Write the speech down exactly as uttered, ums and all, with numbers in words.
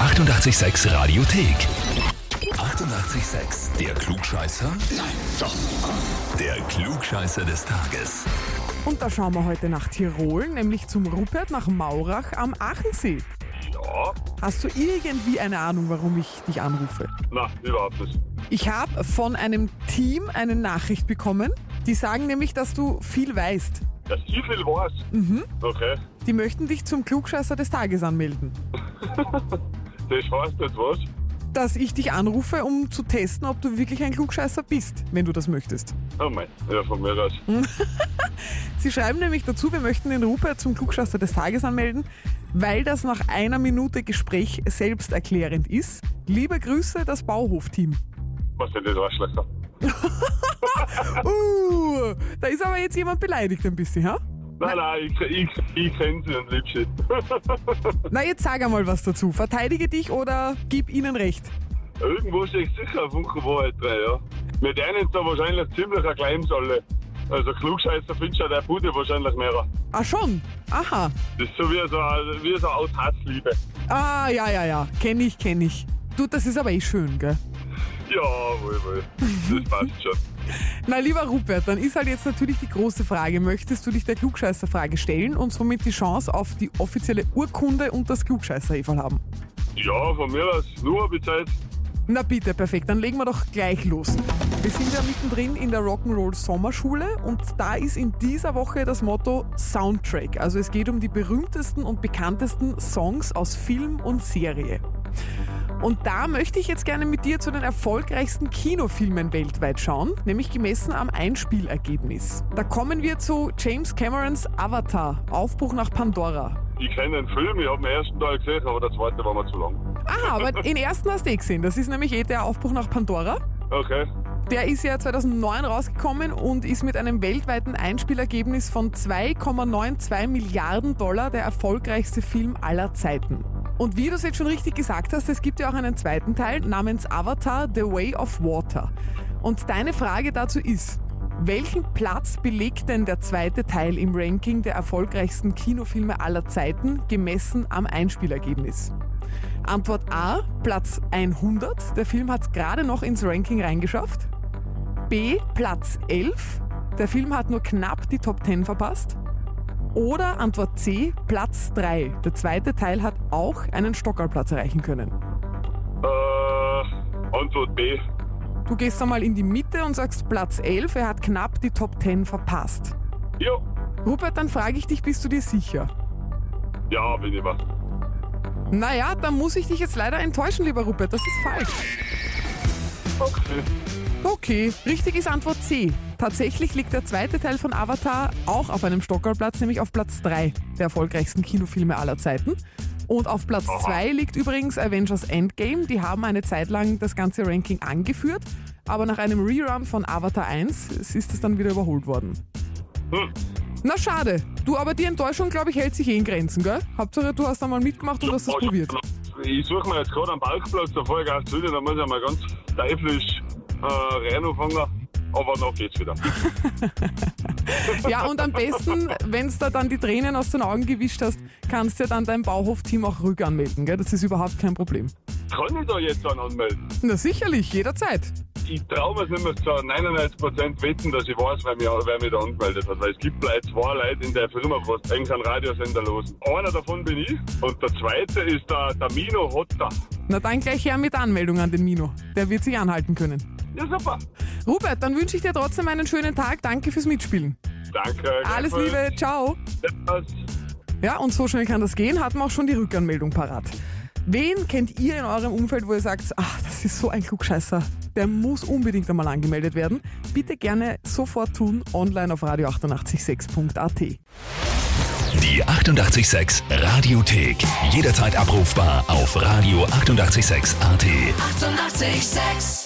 achtundachtzig Komma sechs Radiothek. achtundachtzig Komma sechs. Der Klugscheißer? Nein, doch. Der Klugscheißer des Tages. Und da schauen wir heute nach Tirol, nämlich zum Rupert nach Maurach am Achensee. Ja, Hast du irgendwie eine Ahnung, warum ich dich anrufe? nein, überhaupt nicht. Ich habe von einem Team eine Nachricht bekommen. Die sagen nämlich, dass du viel weißt. Dass ich viel weiß? Mhm. Okay. Die möchten dich zum Klugscheißer des Tages anmelden. Das heißt jetzt was? Dass ich dich anrufe, um zu testen, ob du wirklich ein Klugscheißer bist, wenn du das möchtest. Oh mein, ja, von mir aus. Sie schreiben nämlich dazu, wir möchten den Rupert zum Klugscheißer des Tages anmelden, weil das nach einer Minute Gespräch selbsterklärend ist. Liebe Grüße, das Bauhof-Team. Was denn das Arschlöcher? Uh, da ist aber jetzt jemand beleidigt ein bisschen, ha? Nein, nein, ich, ich, ich kenne sie und lieb sie. Na, jetzt sag einmal was dazu. Verteidige dich oder gib ihnen recht? Irgendwo steht sicher eine Funke Wahrheit drin, ja. Mit denen da wahrscheinlich ziemlich ein Gleims alle. Also Klugscheißer findest du ja der Bude wahrscheinlich mehr. Ah, schon? Aha. Das ist so wie so, ein- wie so aus Hassliebe. Ah, ja, ja, ja. Kenn ich, kenn ich. Du, das ist aber eh schön, gell? Ja, wohl, wohl. Das passt schon. Na, lieber Rupert, dann ist halt jetzt natürlich die große Frage, möchtest du dich der Klugscheißer-Frage stellen und somit die Chance auf die offizielle Urkunde und das Klugscheißer-Eferl haben? Ja, von mir aus nur habe ich Zeit. Na bitte, perfekt, dann legen wir doch gleich los. Wir sind ja mittendrin in der Rock'n'Roll Sommerschule und da ist in dieser Woche das Motto Soundtrack. Also es geht um die berühmtesten und bekanntesten Songs aus Film und Serie. Und da möchte ich jetzt gerne mit dir zu den erfolgreichsten Kinofilmen weltweit schauen, nämlich gemessen am Einspielergebnis. Da kommen wir zu James Camerons Avatar, Aufbruch nach Pandora. Ich kenne den Film, ich habe den ersten Teil gesehen, aber der zweite war mir zu lang. Aha, aber den ersten hast du eh gesehen. Das ist nämlich eh der Aufbruch nach Pandora. Okay. Der ist ja zweitausendneun rausgekommen und ist mit einem weltweiten Einspielergebnis von zwei Komma zweiundneunzig Milliarden Dollar der erfolgreichste Film aller Zeiten. Und wie du es jetzt schon richtig gesagt hast, es gibt ja auch einen zweiten Teil namens Avatar: The Way of Water. Und deine Frage dazu ist, welchen Platz belegt denn der zweite Teil im Ranking der erfolgreichsten Kinofilme aller Zeiten, gemessen am Einspielergebnis? Antwort A, Platz hundert. Der Film hat es gerade noch ins Ranking reingeschafft. B, Platz elf. Der Film hat nur knapp die Top zehn verpasst. Oder Antwort C, Platz drei. Der zweite Teil hat auch einen Stockerlplatz erreichen können. Äh, Antwort B. Du gehst einmal in die Mitte und sagst Platz elf, er hat knapp die Top zehn verpasst. Ja. Rupert, dann frage ich dich, bist du dir sicher? Ja, bin ich mir. Naja, dann muss ich dich jetzt leider enttäuschen, lieber Rupert, das ist falsch. Okay. Okay, richtig ist Antwort C. Tatsächlich liegt der zweite Teil von Avatar auch auf einem Stockerlplatz, nämlich auf Platz drei der erfolgreichsten Kinofilme aller Zeiten. Und auf Platz zwei liegt übrigens Avengers Endgame. Die haben eine Zeit lang das ganze Ranking angeführt, aber nach einem Rerun von Avatar eins ist es dann wieder überholt worden. Hm. Na schade. Du, aber die Enttäuschung, glaube ich, hält sich eh in Grenzen, gell? Hauptsache, du hast einmal mitgemacht und hast es probiert. Ich suche mir jetzt gerade einen Parkplatz, da fahre ich auch zu, da muss ich mal ganz teuflisch äh, rein anfangen. Aber noch geht's wieder. Ja, und am besten, wenn du da dann die Tränen aus den Augen gewischt hast, kannst du ja dann dein Bauhof-Team auch rückanmelden, gell? Das ist überhaupt kein Problem. Kann ich da jetzt dann anmelden? Na sicherlich, jederzeit. Ich traue mir nicht mehr zu neunundneunzig Prozent wetten, dass ich weiß, wer mich, wer mich da angemeldet hat. Weil es gibt gleich zwei Leute in der Firma, was irgendeinen Radiosender losen. Einer davon bin ich und der zweite ist der, der Mino Hotta. Na dann gleich her mit Anmeldung an den Mino. Der wird sich anhalten können. Ja, super. Rupert, dann wünsche ich dir trotzdem einen schönen Tag. Danke fürs Mitspielen. Danke. Alles gleichfalls. Liebe, ciao. Servus. Ja, und so schnell kann das gehen, hatten wir auch schon die Rückanmeldung parat. Wen kennt ihr in eurem Umfeld, wo ihr sagt, ach, das ist so ein Klugscheißer, der muss unbedingt einmal angemeldet werden? Bitte gerne sofort tun, online auf radio achtundachtzig sechs punkt a t. Die achtundachtzig Komma sechs Radiothek. Jederzeit abrufbar auf radio achtundachtzig sechs punkt a t. achtundachtzig Komma sechs